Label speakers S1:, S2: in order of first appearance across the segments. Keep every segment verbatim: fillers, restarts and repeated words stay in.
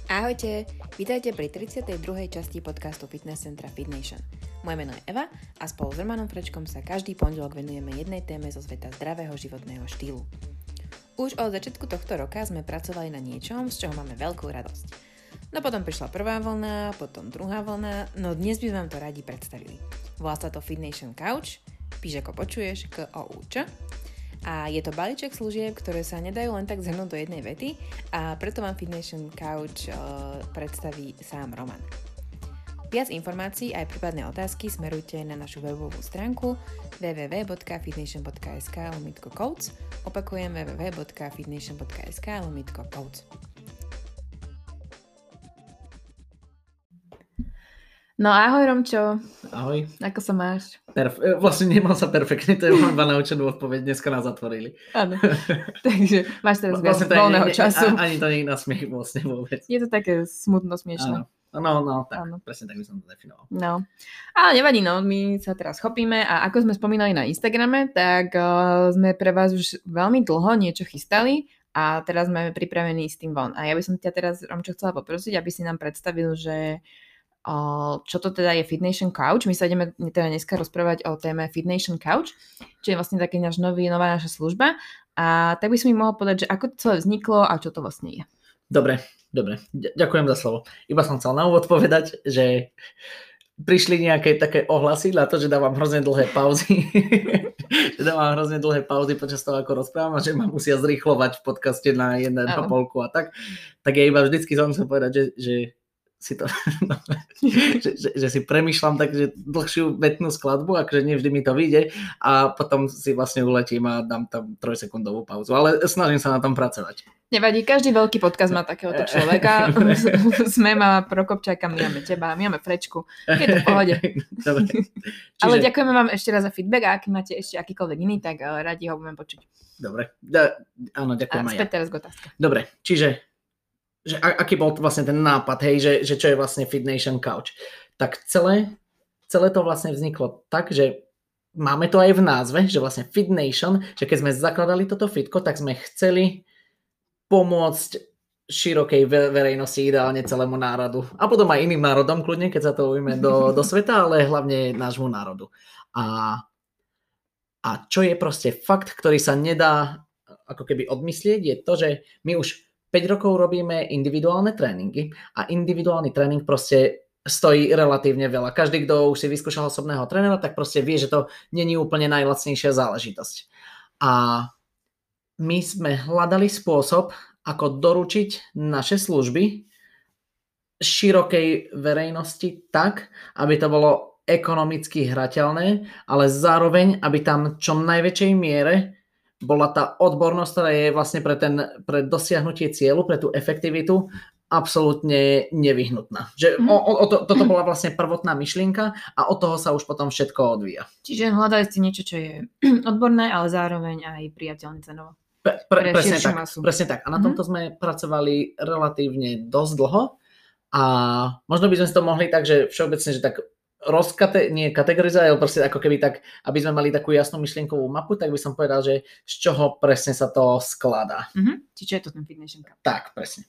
S1: Ahojte, vítajte pri tridsiatej druhej časti podcastu Fitness Centra FitNation. Moje meno je Eva a spolu s Romanom Frečkom sa každý pondelok venujeme jednej téme zo sveta zdravého životného štýlu. Už od začiatku tohto roka sme pracovali na niečom, z čoho máme veľkú radosť. No potom prišla prvá vlna, potom druhá vlna, no dnes by vám to radi predstavili. Volá sa to FitNation Couch, píš ako počuješ, K O U Č. A je to balíček služieb, ktoré sa nedajú len tak zhrnúť do jednej vety a preto vám FitNation Couch uh, predstaví sám Roman. Viac informácií aj prípadné otázky smerujte na našu webovú stránku w w w bodka fitnation bodka es ka lomítko coach. Opakujem w w w bodka fitnation bodka es ka lomítko coach. No ahoj Romčo.
S2: Ahoj.
S1: Ako sa máš?
S2: Perf- vlastne nemám sa perfektne, to je mám iba naučenú odpoveď, dneska nás zatvorili.
S1: Áno, takže máš teraz viac
S2: vlastne
S1: voľného času.
S2: A, ani to nie je na smiech vlastne vôbec.
S1: Je to také smutno smiešné.
S2: Áno, no, no, tak,
S1: áno.
S2: Presne tak by som to definoval.
S1: No, ale nevadí, no, my sa teraz chopíme a ako sme spomínali na Instagrame, tak uh, sme pre vás už veľmi dlho niečo chystali a teraz sme pripravení s tým von. A ja by som ťa teraz, Romčo, chcela poprosiť, aby si nám predstavil, že čo to teda je FitNation Couch. My sa ideme teda dneska rozprávať o téme FitNation Couch, čo je vlastne taký náš nový, nová naša služba. A tak by som mi mohol povedať, že ako to celé vzniklo a čo to vlastne je.
S2: Dobre, dobre. Ďakujem za slovo. Iba som chcel na úvod povedať, že prišli nejaké také ohlasy na to, že dávam hrozne dlhé pauzy. že dávam hrozne dlhé pauzy počas toho, ako rozprávam a že ma musia zrýchlovať v podcaste na jeden a polku a tak. Tak ja iba vždycky som musel povedať, že, že si to, no, že, že, že si premýšľam takže dlhšiu vetnú skladbu, akože nevždy mi to vyjde a potom si vlastne uletím a dám tam trojsekundovú pauzu, ale snažím sa na tom pracovať.
S1: Nevadí, každý veľký podcast má takéhoto človeka. Sme má Prokopčáka, my máme teba, my máme Frečku. Je to v pohode.
S2: Dobre. Čiže...
S1: Ale ďakujeme vám ešte raz za feedback a ak máte ešte akýkoľvek iný, tak radi ho budeme počuť.
S2: Dobre, da, áno, ďakujem
S1: a
S2: aj ja.
S1: späť teraz k otázke.
S2: Dobre, čiže že aký bol vlastne ten nápad, hej, že, že čo je vlastne FitNation Couch. Tak celé, celé to vlastne vzniklo tak, že máme to aj v názve, že vlastne FitNation, že keď sme zakladali toto fitko, tak sme chceli pomôcť širokej verejnosti, ideálne celému národu. A potom aj iným národom, kľudne, keď sa to ujme do, do sveta, ale hlavne nášmu národu. A, a čo je proste fakt, ktorý sa nedá ako keby odmyslieť, je to, že my už päť rokov robíme individuálne tréningy a individuálny tréning proste stojí relatívne veľa. Každý, kto už si vyskúšal osobného trénera, tak proste vie, že to nie je úplne najlacnejšia záležitosť. A my sme hľadali spôsob, ako doručiť naše služby širokej verejnosti tak, aby to bolo ekonomicky hrateľné, ale zároveň, aby tam čo najväčšej miere bola tá odbornosť, ktorá je vlastne pre, ten, pre dosiahnutie cieľu, pre tú efektivitu absolútne nevyhnutná. Že mm. o, o, to, toto bola vlastne prvotná myšlienka a od toho sa už potom všetko odvíja.
S1: Čiže hľadali ste niečo, čo je odborné, ale zároveň aj priateľné cenovo.
S2: Pre, pre,
S1: pre
S2: presne, tak,
S1: masu.
S2: presne tak. A na tomto mm. sme pracovali relatívne dosť dlho a možno by sme si to mohli tak, že všeobecne, že tak rozkate, nie kategorizovať, ale proste ako keby tak, aby sme mali takú jasnú myšlienkovú mapu, tak by som povedal, že z čoho presne sa to skladá.
S1: Mm-hmm. Čiže je to ten FitNation Couch.
S2: Tak, presne.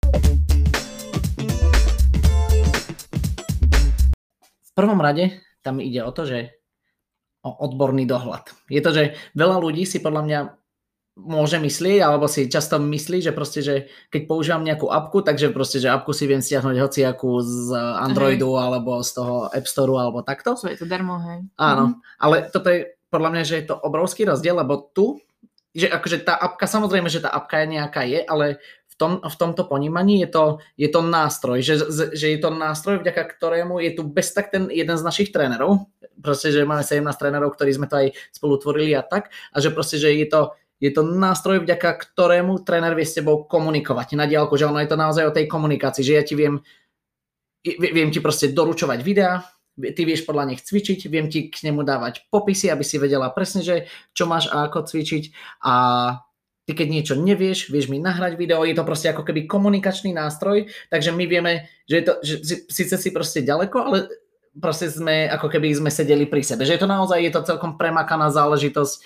S2: V prvom rade tam ide o to, že o odborný dohľad. Je to, že veľa ľudí si podľa mňa môže myslieť, alebo si často myslí, že proste, že keď používam nejakú apku, takže proste, že apku si viem stiahnuť hociakú z Androidu, hej, alebo z toho App Store, alebo takto.
S1: So je to darmo, hej.
S2: Áno, mm. ale toto je podľa mňa, že je to obrovský rozdiel, lebo tu, že akože tá apka, samozrejme, že tá apka je nejaká je, ale v, tom, v tomto ponímaní je to, je to nástroj, že, že je to nástroj, vďaka ktorému je tu bez tak ten jeden z našich trénerov, proste, že máme sedemnásť trénerov, ktorí sme to aj spolu tvorili a tak, a že proste, že je to Je to nástroj, vďaka ktorému tréner vie s tebou komunikovať na diaľku, že ono je to naozaj o tej komunikácii, že ja ti viem, viem ti proste doručovať videá, ty vieš podľa nich cvičiť, viem ti k nemu dávať popisy, aby si vedela presne, že čo máš a ako cvičiť a ty keď niečo nevieš, vieš mi nahrať video, je to proste ako keby komunikačný nástroj, takže my vieme, že je to, že síce si proste ďaleko, ale proste sme, ako keby sme sedeli pri sebe, že je to naozaj, je to celkom premakaná záležitosť.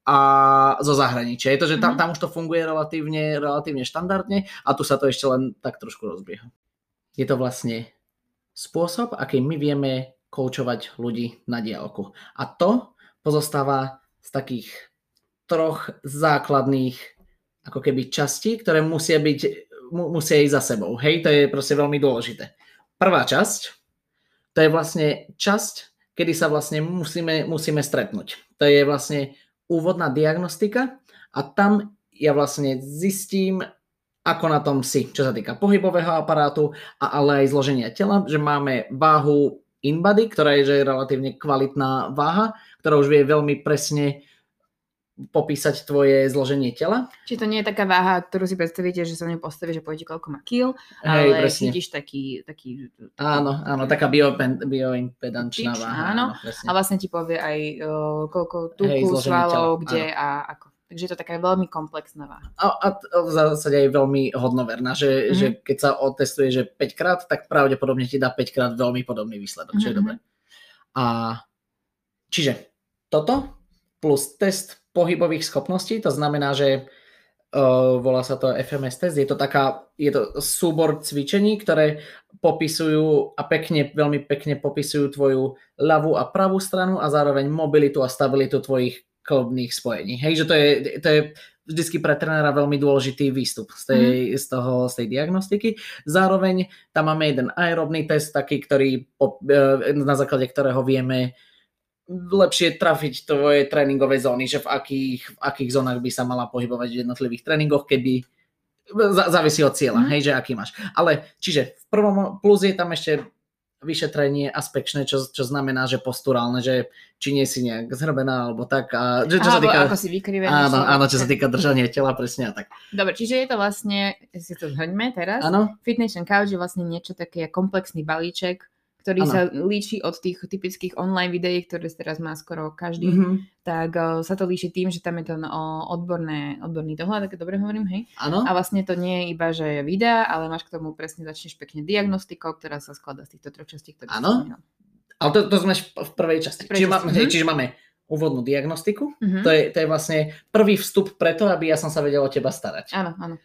S2: a zo zahraničia. Je to, že tam,
S1: Mhm.
S2: tam už to funguje relatívne, relatívne štandardne a tu sa to ešte len tak trošku rozbieha. Je to vlastne spôsob, akým my vieme koučovať ľudí na diaľku. A to pozostáva z takých troch základných ako keby častí, ktoré musia byť, mu, musia ísť za sebou. Hej, to je proste veľmi dôležité. Prvá časť, to je vlastne časť, kedy sa vlastne musíme, musíme stretnúť. To je vlastne úvodná diagnostika a tam ja vlastne zistím, ako na tom si, čo sa týka pohybového aparátu, a ale aj zloženia tela, že máme váhu InBody, ktorá je že relatívne kvalitná váha, ktorá už vie veľmi presne popísať tvoje zloženie tela.
S1: Čiže to nie je taká váha, ktorú si predstavíte, že sa ňu postaví, že poviete, koľko má kil,
S2: Hej,
S1: ale
S2: presne.
S1: chytíš taký... taký
S2: Áno, áno, taká biopen- bioimpedančná
S1: Tyč,
S2: váha.
S1: áno.
S2: presne.
S1: A vlastne ti povie aj uh, koľko
S2: Hej,
S1: tuku,
S2: zloženie
S1: svalov,
S2: tela,
S1: kde a ako. Takže je to taká veľmi komplexná váha.
S2: A, a v zásade aj veľmi hodnoverná, že,
S1: Mhm.
S2: že keď sa otestuje, že päť krát, tak pravdepodobne ti dá päť krát veľmi podobný výsledok, čo je
S1: Mhm.
S2: dobré. A čiže toto plus test pohybových schopností, to znamená, že uh, volá sa to ef em es test, je to taká, je to súbor cvičení, ktoré popisujú a pekne, veľmi pekne popisujú tvoju ľavú a pravú stranu a zároveň mobilitu a stabilitu tvojich klbných spojení. Hej, že to je, to je vždycky pre trénera veľmi dôležitý výstup z tej, mm. z toho, z tej diagnostiky. Zároveň tam máme jeden aerobný test, taký, ktorý, na základe ktorého vieme lepšie trafiť tvoje tréningové zóny, že v akých, v akých zónach by sa mala pohybovať v jednotlivých tréningoch, keby závisí od cieľa, mm. hej, že aký máš. Ale čiže v prvom plus je tam ešte vyšetrenie aspekčné, čo, čo znamená, že posturálne, že či nie si nejak zhrbená alebo tak. A, že, čo
S1: Alebo
S2: sa týka,
S1: ako si vykrivený.
S2: áno, áno, čo sa týka držania tela, presne a tak.
S1: Dobre, čiže je to vlastne, si to zhrňme teraz,
S2: Áno.
S1: Fitness and Couch je vlastne niečo také komplexný balíček, ktorý
S2: Áno.
S1: sa líši od tých typických online videí, ktoré teraz má skoro každý,
S2: Mhm.
S1: tak uh, sa to líši tým, že tam je to no, odborné, odborný dohľad, tak dobre hovorím, hej?
S2: Áno.
S1: A vlastne to nie je iba, že videa, ale máš k tomu presne, začneš pekne diagnostikou, ktorá sa skladá z týchto troch častí, ktoré si
S2: Áno.
S1: spomínal.
S2: Ale to, to sme v prvej časti.
S1: V prvej
S2: Čiže,
S1: časti.
S2: Má, hej,
S1: Mhm.
S2: čiže máme úvodnú diagnostiku.
S1: Mhm.
S2: To, je, to je vlastne prvý vstup preto, aby ja som sa vedel o teba starať.
S1: Áno, áno.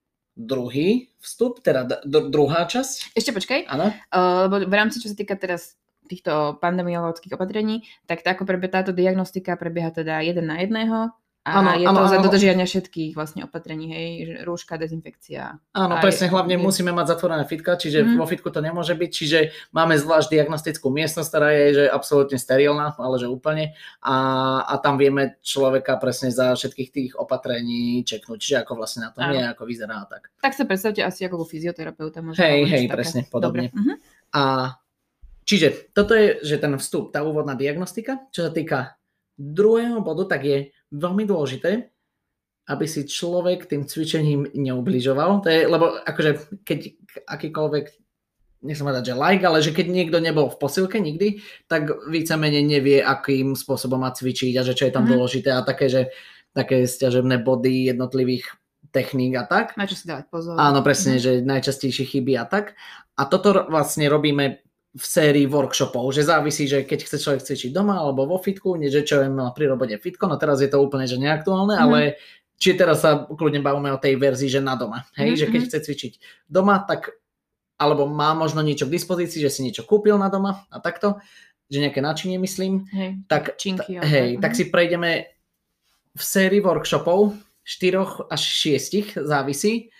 S2: Druhý vstup, teda d- d- druhá časť.
S1: Ešte počkaj,
S2: Áno.
S1: uh, lebo v rámci, čo sa týka teraz týchto pandemiologických opatrení, tak tá, ako prebieha táto diagnostika, prebieha teda jeden na jedného a
S2: Áno,
S1: je
S2: áno,
S1: to za
S2: áno.
S1: dodržiavania všetkých vlastne opatrení, hej, že rúška, dezinfekcia.
S2: Áno,
S1: Aj-
S2: presne, hlavne
S1: je-
S2: musíme mať zatvorené fitka, čiže
S1: Mhm.
S2: vo fitku to nemôže byť, čiže máme zvlášť diagnostickú miestnosť, ktorá je že absolútne sterilná, ale že úplne a, a tam vieme človeka presne za všetkých tých opatrení čeknúť, čiže ako vlastne na tom
S1: Áno.
S2: je, ako vyzerá a tak.
S1: Tak sa predstavte asi ako u fyzioterapeuta. Možno,
S2: Hej,
S1: alebo
S2: hej,
S1: niečo také.
S2: presne, podobne.
S1: Dobre. Mhm.
S2: A čiže toto je, že ten vstup, tá úvodná diagnostika, čo sa týka druhého bodu, tak je veľmi dôležité, aby si človek tým cvičením neubližoval. To je, lebo akože keď akýkoľvek, nechcem povedať, že like, ale že keď niekto nebol v posilke nikdy, tak vícemenej nevie, akým spôsobom má cvičiť a že čo je tam
S1: Mhm.
S2: dôležité a také, že také sťažebné body jednotlivých techník a tak.
S1: Na čo si dávať pozor.
S2: Áno, presne,
S1: Mhm.
S2: že najčastejšie chyby a tak. A toto vlastne robíme v sérii workshopov, že závisí, že keď chce človek cvičiť doma alebo vo fitku, nie že čo je mal pri robote fitko, no teraz je to úplne že neaktuálne,
S1: Mhm.
S2: ale či teraz sa kľudne bavíme o tej verzii, že na doma. Hej,
S1: Mhm,
S2: že keď
S1: mhm.
S2: chce cvičiť doma, tak alebo má možno niečo k dispozícii, že si niečo kúpil na doma a takto, že nejaké náčinie myslím,
S1: Hej,
S2: tak,
S1: činky.
S2: t- hej, tak si prejdeme v sérii workshopov štyroch až šiestich, závisí.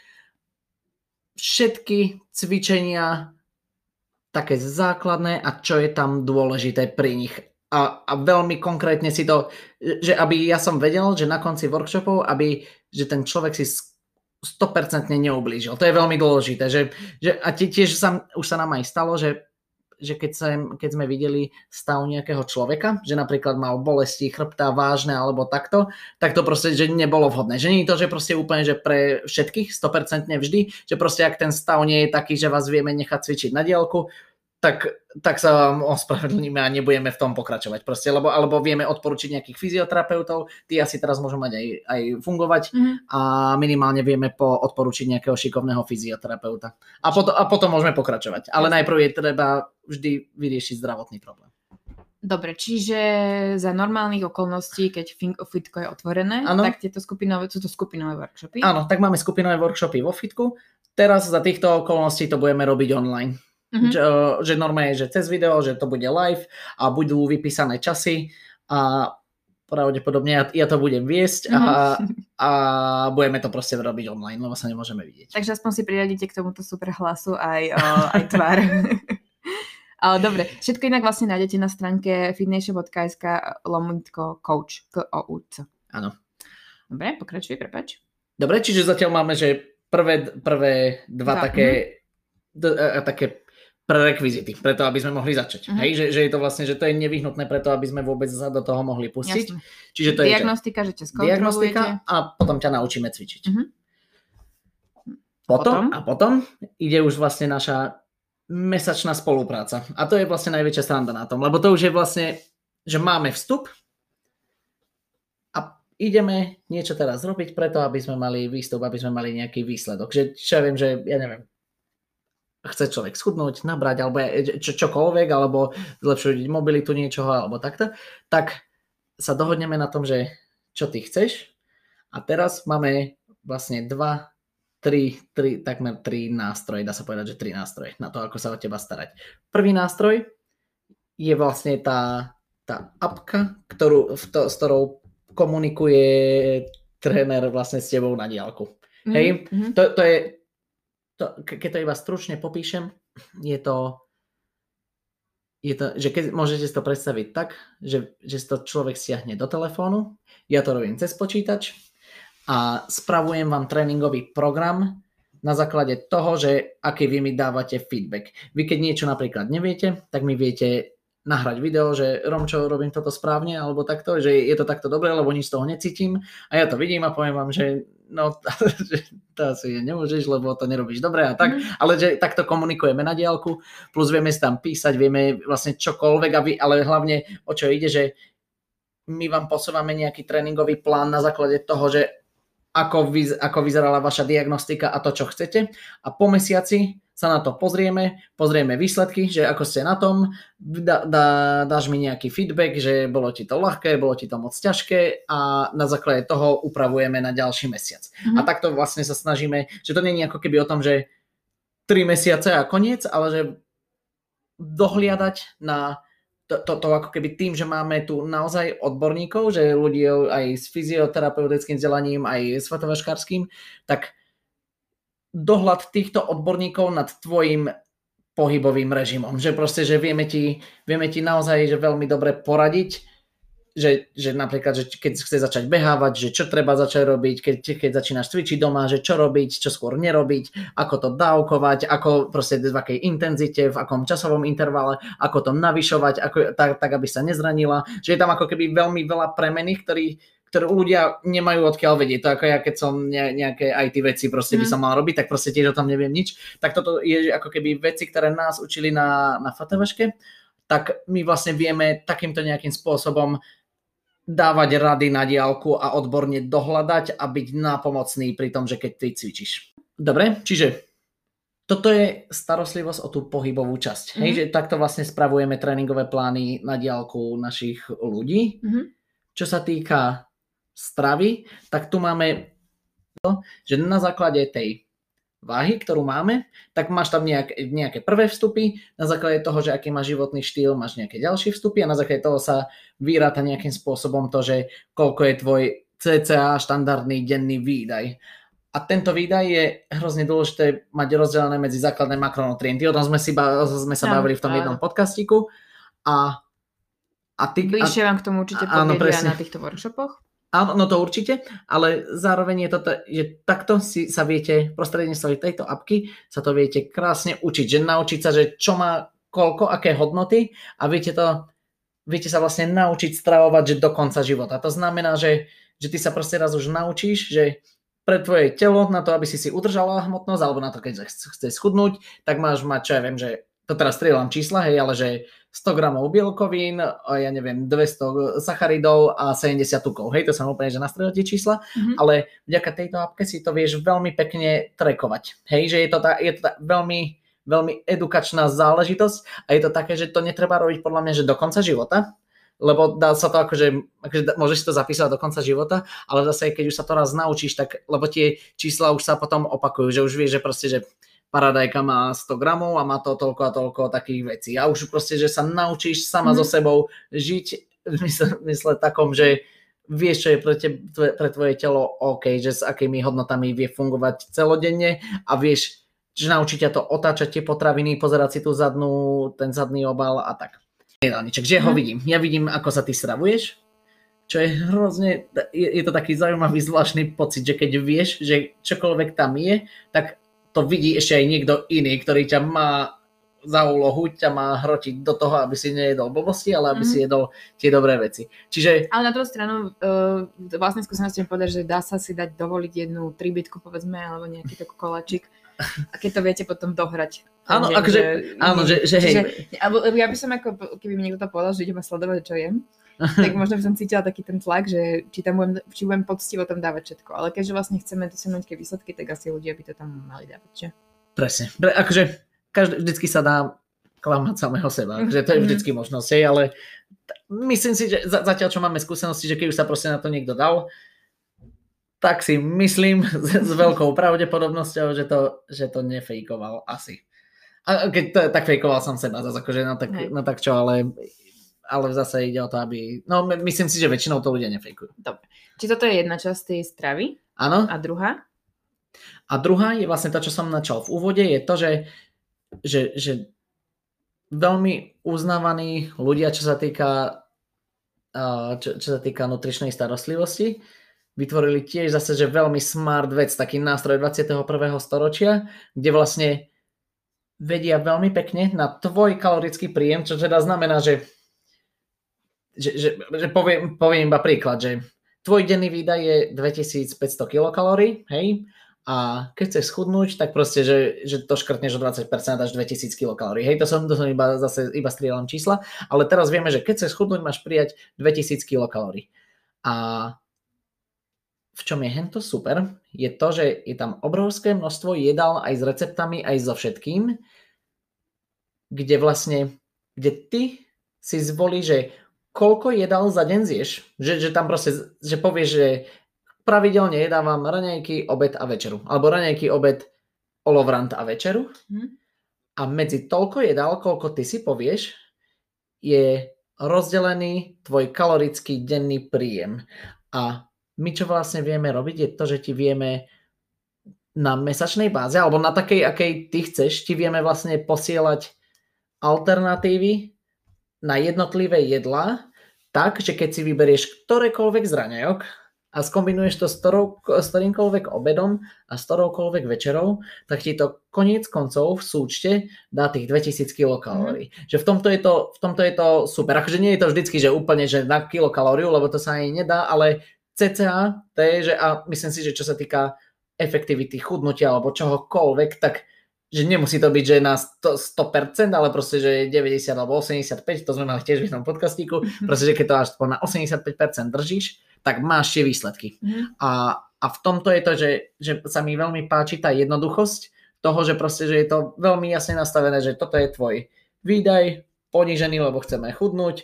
S2: Všetky cvičenia také základné a čo je tam dôležité pri nich. A, a veľmi konkrétne si to, že aby ja som vedel, že na konci workshopov, aby, že ten človek si sto percent neublížil. To je veľmi dôležité. Že, že, a tiež sa, už sa nám aj stalo, že že keď, sa, keď sme videli stav nejakého človeka, že napríklad mal bolesti chrbta vážne alebo takto, tak to proste, že nebolo vhodné. Že nie je to, že proste úplne, že pre všetkých sto percent vždy, že proste ak ten stav nie je taký, že vás vieme nechať cvičiť na diaľku, tak, tak sa vám ospravedlníme a nebudeme v tom pokračovať. Proste, lebo, alebo vieme odporučiť nejakých fyzioterapeutov, tí asi teraz môžu mať aj, aj fungovať
S1: Mhm.
S2: a minimálne vieme po, odporučiť nejakého šikovného fyzioterapeuta. A potom, a potom môžeme pokračovať. Ale najprv je treba vždy vyriešiť zdravotný problém.
S1: Dobre, čiže za normálnych okolností, keď Fitko je otvorené, ano. Tak tieto skupinové, sú to skupinové workshopy?
S2: Áno, tak máme skupinové workshopy vo Fitku. Teraz za týchto okolností to budeme robiť online. Uh-huh. Že, že normálne, že cez video, že to bude live a budú vypísané časy a pravdepodobne ja, ja to budem viesť uh-huh. a, a budeme to proste robiť online, lebo sa nemôžeme vidieť.
S1: Takže aspoň si priradíte k tomuto super hlasu aj, o, aj tvár. Dobre, všetko inak vlastne nájdete na stránke fitnation bodka es ká lomítko coach, K O U C.
S2: Áno.
S1: Dobre, pokračuj, prepáč.
S2: Dobre, čiže zatiaľ máme, že prvé, prvé dva Dva. také, d- a, také prerekvizity, preto aby sme mohli začať. Uh-huh. Hej, že, že je to vlastne, že to je nevyhnutné preto, aby sme vôbec sa do toho mohli pustiť.
S1: Jasne.
S2: Čiže to
S1: diagnostika,
S2: je,
S1: že ťa skontrolujete.
S2: Diagnostika a potom ťa naučíme cvičiť. Uh-huh.
S1: Potom?
S2: Potom, a potom ide už vlastne naša mesačná spolupráca. A to je vlastne najväčšia sranda na tom, lebo to už je vlastne, že máme vstup a ideme niečo teraz robiť preto, aby sme mali výstup, aby sme mali nejaký výsledok. Že čo ja viem, že ja neviem, chce človek schudnúť, nabrať, alebo čo, čokoľvek, alebo zlepšiť mobilitu niečoho, alebo takto, tak sa dohodneme na tom, že čo ty chceš. A teraz máme vlastne dva, tri, tri, takmer tri nástroje, dá sa povedať, že tri nástroje na to, ako sa o teba starať. Prvý nástroj je vlastne tá, tá apka, ktorú, to, s ktorou komunikuje tréner vlastne s tebou na diaľku. Mm-hmm. Hej, to, to je To, keď to iba stručne popíšem, je to, je to že keď môžete si to predstaviť tak, že, že si to človek stiahne do telefónu, ja to robím cez počítač a spravujem vám tréningový program na základe toho, že aký vy mi dávate feedback. Vy keď niečo napríklad neviete, tak mi viete nahrať video, že Romčo, robím toto správne, alebo takto, že je to takto dobre, lebo nič z toho necítim a ja to vidím a poviem vám, že no, to asi nemôžeš, lebo to nerobíš dobre a tak, mm. ale že takto komunikujeme na diaľku, plus vieme si tam písať, vieme vlastne čokoľvek, aby, ale hlavne o čo ide, že my vám posúvame nejaký tréningový plán na základe toho, že ako, vyz, ako vyzerala vaša diagnostika a to, čo chcete a po mesiaci sa na to pozrieme, pozrieme výsledky, že ako ste na tom, dá, dá, dáš mi nejaký feedback, že bolo ti to ľahké, bolo ti to moc ťažké a na základe toho upravujeme na ďalší mesiac. Mm-hmm. A takto vlastne sa snažíme, že to nie je ako keby o tom, že tri mesiace a koniec, ale že dohliadať na to, to, to ako keby tým, že máme tu naozaj odborníkov, že ľudí aj s fyzioterapeutickým vzdelaním, aj s svetovaškárským, tak dohľad týchto odborníkov nad tvojim pohybovým režimom. Že proste, že vieme ti, vieme ti naozaj že veľmi dobre poradiť, že, že napríklad, že keď chce začať behávať, že čo treba začať robiť, keď, keď začínaš cvičiť doma, že čo robiť, čo skôr nerobiť, ako to dávkovať, ako proste v akej intenzite, v akom časovom intervale, ako to navyšovať, ako, tak, tak, aby sa nezranila. Že je tam ako keby veľmi veľa premených, ktorí ktoré ľudia nemajú odkiaľ vedieť. To ako ja, keď som ne, nejaké í té veci proste mm. by som mal robiť, tak proste tiež o tom neviem nič. Tak toto je ako keby veci, ktoré nás učili na, na FATVŠke, tak my vlastne vieme takýmto nejakým spôsobom dávať rady na diaľku a odborne dohľadať a byť nápomocný pri tom, že keď ty cvičíš. Dobre, čiže toto je starostlivosť o tú pohybovú časť. Mm. Hej, že takto vlastne spravujeme tréningové plány na diaľku našich ľudí. Mm. Čo sa týka stravy, tak tu máme to, že na základe tej váhy, ktorú máme, tak máš tam nejaké, nejaké prvé vstupy, na základe toho, že aký máš životný štýl, máš nejaké ďalšie vstupy a na základe toho sa vyráta nejakým spôsobom to, že koľko je tvoj cca štandardný denný výdaj. A tento výdaj je hrozne dôležité mať rozdelené medzi základné makronutrienty. O tom sme, si ba- sme sa bavili v tom jednom podcastiku a A ty,
S1: bližšie vám k tomu určite povedia na týchto workshopoch.
S2: Áno, no to určite, ale zároveň je to, že takto si sa viete, prostredníctvom tejto apky sa to viete krásne učiť, že naučiť sa, že čo má koľko, aké hodnoty a viete to, viete sa vlastne naučiť stravovať, že do konca života. To znamená, že, že ty sa proste raz už naučíš, že pre tvoje telo, na to, aby si si udržala hmotnosť, alebo na to, keď chceš schudnúť, tak máš mať, čo ja viem, že to teraz strieľam čísla, hej, ale že sto gramov bielkovín, ja neviem, dvesto sacharidov a sedemdesiat tukov. Hej, to som úplne, že nastrelil tie čísla, mm-hmm. ale vďaka tejto appke si to vieš veľmi pekne trackovať. Hej, že je to, tá, je to tá veľmi, veľmi edukačná záležitosť a je to také, že to netreba robiť podľa mňa, že do konca života, lebo dá sa to akože, akože môžeš to zapísať do konca života, ale zase keď už sa to raz naučíš, tak, lebo tie čísla už sa potom opakujú, že už vieš, že proste, že paradajka má sto gramov a má to toľko a toľko takých vecí a už proste, že sa naučíš sama mm. so sebou žiť v mysle, mysle takom, že vieš, čo je pre, te, pre tvoje telo OK, že s akými hodnotami vie fungovať celodenne a vieš, že naučí ťa to otáčať tie potraviny, pozerať si tú zadnú, ten zadný obal a tak. Jedálniček, že ho vidím. Ja vidím, ako sa ty stravuješ, čo je hrozne, je, je to taký zaujímavý, zvláštny pocit, že keď vieš, že čokoľvek tam je, tak to vidí ešte aj niekto iný, ktorý ťa má za úlohu, ťa má hrotiť do toho, aby si nejedol blbosti, ale aby mm. si jedol tie dobré veci. Čiže... Ale
S1: na druhú stranu, uh, vlastne skúsenosti mi povedať, že dá sa si dať dovoliť jednu tribitku, povedzme, alebo nejaký taký koláčik. A keď to viete potom dohrať.
S2: Áno, akože, áno, že, že hej.
S1: Čiže, alebo ja by som ako, keby mi niekto to povedal, že idem sledovať, čo jem, tak možno by som cítila taký ten tlak, že či tam budem, či budem poctivo tam dávať všetko. Ale keďže vlastne chceme dosiahnuť tie výsledky, tak asi ľudia by to tam mali dávať, že?
S2: Presne. Pre, akože každý, vždycky sa dá klamať samého seba. Akože to je vždycky možnosť, hej, ale t- myslím si, že zatiaľ, čo máme skúsenosti, že keď už sa proste na to niekto dal, tak si myslím s, s veľkou pravdepodobnosťou, že to, že to nefejkoval asi. A keď to, tak fejkoval som seba, zase akože, no tak, no tak čo, ale, ale zase ide o to, aby... No myslím si, že väčšinou to ľudia nefejkujú.
S1: Dobre. Či toto je jedna časť tej stravy?
S2: Áno.
S1: A druhá?
S2: A druhá je vlastne to, čo som načal v úvode, je to, že, že, že veľmi uznávaní ľudia, čo sa týka, čo, čo sa týka nutričnej starostlivosti, vytvorili tiež zase, že veľmi smart vec, taký nástroj dvadsiateho prvého storočia, kde vlastne vedia veľmi pekne na tvoj kalorický príjem, čo teda znamená, že, že, že, že poviem, poviem iba príklad, že tvoj denný výdaj je dvetisícpäťsto kilokalórií, hej, a keď chceš schudnúť, tak proste, že, že to škrtneš o dvadsať percent až dvetisíc kilokalórií, hej, to som, to som iba zase iba strieľam čísla, ale teraz vieme, že keď chceš schudnúť, máš prijať dvetisíc kilokalórií. A v čom je hento super, je to, že je tam obrovské množstvo jedál aj s receptami, aj so všetkým, kde vlastne, kde ty si zvolíš, že koľko jedál za deň zješ, že, že tam proste, že povieš, že pravidelne jedávam raňajky, obed a večeru, alebo raňajky, obed, olovrant a večeru hmm. a medzi toľko jedál, koľko ty si povieš, je rozdelený tvoj kalorický denný príjem. A my, čo vlastne vieme robiť, je to, že ti vieme na mesačnej báze, alebo na takej, akej ty chceš, ti vieme vlastne posielať alternatívy na jednotlivé jedlá, tak, že keď si vyberieš ktorékoľvek z raňajok a skombinuješ to s, ktorou, s ktorýmkoľvek obedom a s ktoroukoľvek večerou, tak ti to koniec koncov v súčte dá tých dvetisíc kilokalórií. Mm. Že v tomto, je to, v tomto je to super. Akože nie je to vždycky, že úplne že na kilokalóriu, lebo to sa aj nedá, ale cca, to je, že a myslím si, že čo sa týka efektivity chudnutia alebo čohokoľvek, tak že nemusí to byť, že na sto, sto percent, ale proste, že deväťdesiat alebo osemdesiatpäť, to sme mali tiež v jednom podcastíku, proste, že keď to až na osemdesiatpäť percent držíš, tak máš tie výsledky. Mm. A, a v tomto je to, že, že sa mi veľmi páči tá jednoduchosť toho, že proste, že je to veľmi jasne nastavené, že toto je tvoj výdaj, ponížený, lebo chceme chudnúť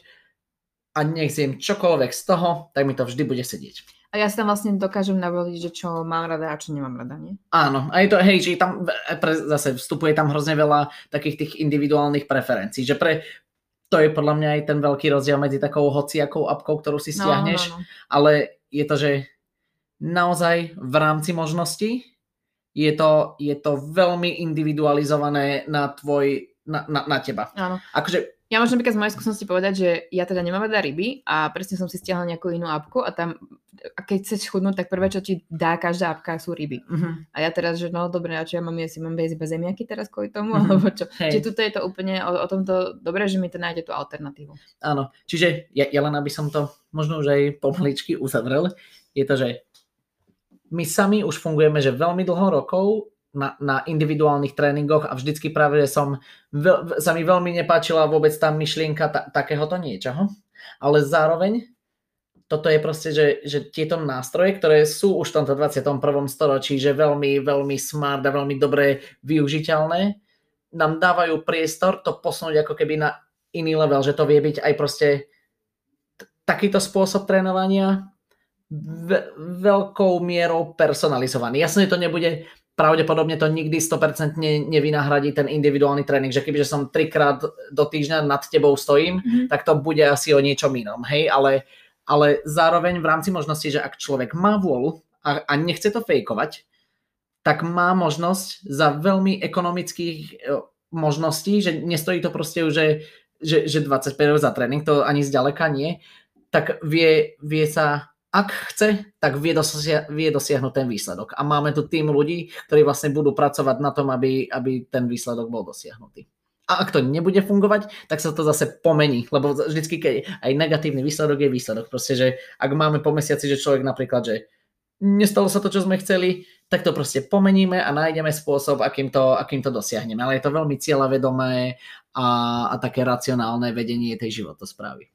S2: a nech zjem čokoľvek z toho, tak mi to vždy bude sedieť.
S1: A ja si tam vlastne dokážem navoliť, že čo mám rada a čo nemám rada, nie?
S2: Áno, a je to, hej, že tam pre, zase vstupuje tam hrozne veľa takých tých individuálnych preferencií, že pre, to je podľa mňa aj ten veľký rozdiel medzi takou hociakou appkou, ktorú si stiahneš, no, no, no. Ale je to, že naozaj v rámci možností je to, je to veľmi individualizované na tvoj, na, na, na teba.
S1: Áno.
S2: Akože
S1: ja môžem napríklad z mojej skúsenosti povedať, že ja teda nemám rada ryby a presne som si stiahla nejakú inú apku a tam, a keď chceš chudnúť, tak prvé, čo ti dá každá apka, sú ryby. Uh-huh. A ja teraz, že no dobre, a čo ja mám jesť, mám jesť bez zemiaky teraz kvôli tomu, uh-huh. alebo čo. Hej. Čiže tuto je to úplne o, o tomto dobre, že mi to nájde tú alternatívu.
S2: Áno, čiže ja, ja len aby som to možno už aj pomaličky uzavrel, je to, že my sami už fungujeme, že veľmi dlho rokov Na, na individuálnych tréningoch a vždycky práve som veľ, sa mi veľmi nepáčila vôbec tá myšlienka ta, takéhoto niečoho, ale zároveň toto je proste, že, že tieto nástroje, ktoré sú už v tomto dvadsiatom prvom storočí, že veľmi, veľmi smart a veľmi dobre využiteľné, nám dávajú priestor to posunúť ako keby na iný level, že to vie byť aj proste t- takýto spôsob trénovania ve- veľkou mierou personalizovaný. Jasne to nebude, pravdepodobne to nikdy sto percent ne- nevynahradí ten individuálny tréning, že kebyže som trikrát do týždňa nad tebou stojím, mm-hmm. tak to bude asi o niečom inom, hej, ale, ale zároveň v rámci možnosti, že ak človek má vôľu a, a nechce to fejkovať, tak má možnosť za veľmi ekonomických možností, že nestojí to proste už, že, že, že dvadsaťpäť eur za tréning, to ani zďaleka nie, tak vie, vie sa, ak chce, tak vie, dosia- vie dosiahnuť ten výsledok. A máme tu tým ľudí, ktorí vlastne budú pracovať na tom, aby, aby ten výsledok bol dosiahnutý. A ak to nebude fungovať, tak sa to zase pomení, lebo vždycky, keď aj negatívny výsledok je výsledok. Proste, že ak máme po mesiaci, že človek napríklad, že nestalo sa to, čo sme chceli, tak to proste pomeníme a nájdeme spôsob, akým to, akým to dosiahneme. Ale je to veľmi cieľavedomé a, a také racionálne vedenie tej životosprávy.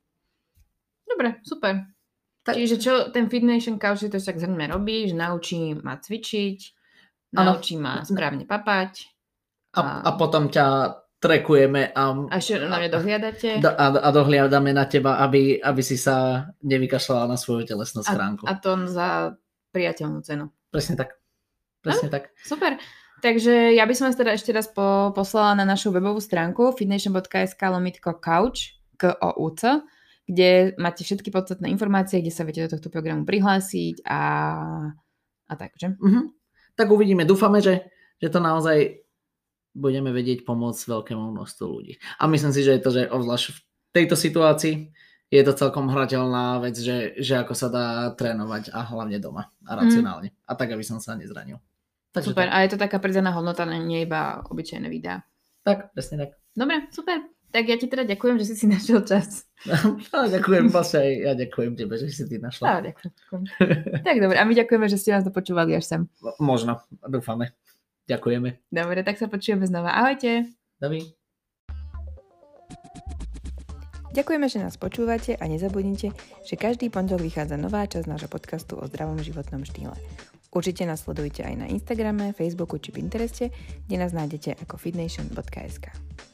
S1: Dobre, super. Tak. Čiže čo ten Fitnation Couch, to však zhrňme robíš, naučí ma cvičiť, naučí ano. ma správne papať.
S2: A, a potom ťa trekujeme a,
S1: a ešte na mňa dohliadate.
S2: A, a dohliadame na teba, aby, aby si sa nevykašľala na svoju telesnú schránku.
S1: A, a to za priateľnú cenu.
S2: Presne tak. Presne no, tak.
S1: Super. Takže ja by som vás teda ešte raz po, poslala na našu webovú stránku fitnation bodka es ká lomitko couch, K O U C, kde máte všetky podstatné informácie, kde sa viete do tohto programu prihlásiť a, a tak, že?
S2: Mm-hmm. Tak uvidíme. Dúfame, že, že to naozaj budeme vedieť pomôcť veľkému množstvu ľudí. A myslím si, že je to, že obzvlášť v tejto situácii je to celkom hrateľná vec, že, že ako sa dá trénovať a hlavne doma a racionálne. Mm. A tak, aby som sa nezranil. Takže
S1: super.
S2: Tak.
S1: A je to taká pridaná hodnota, nie iba obyčajné videá.
S2: Tak, presne tak.
S1: Dobre, super. Tak ja ti teda ďakujem, že si si našiel čas.
S2: No, ďakujem, vlastne aj ja ďakujem tebe, že si ty našla.
S1: No, ďakujem. Tak dobre, a my ďakujeme, že ste nás dopočúvali až sem.
S2: Možno, dúfame. Ďakujeme.
S1: Dobre, tak sa počujeme znova. Ahojte.
S2: Dovi.
S1: Ďakujeme, že nás počúvate a nezabudnite, že každý pondelok vychádza nová časť nášho podcastu o zdravom životnom štýle. Určite nás sledujte aj na Instagrame, Facebooku či Pintereste, kde nás nájdete ako fitnation bodka es ká.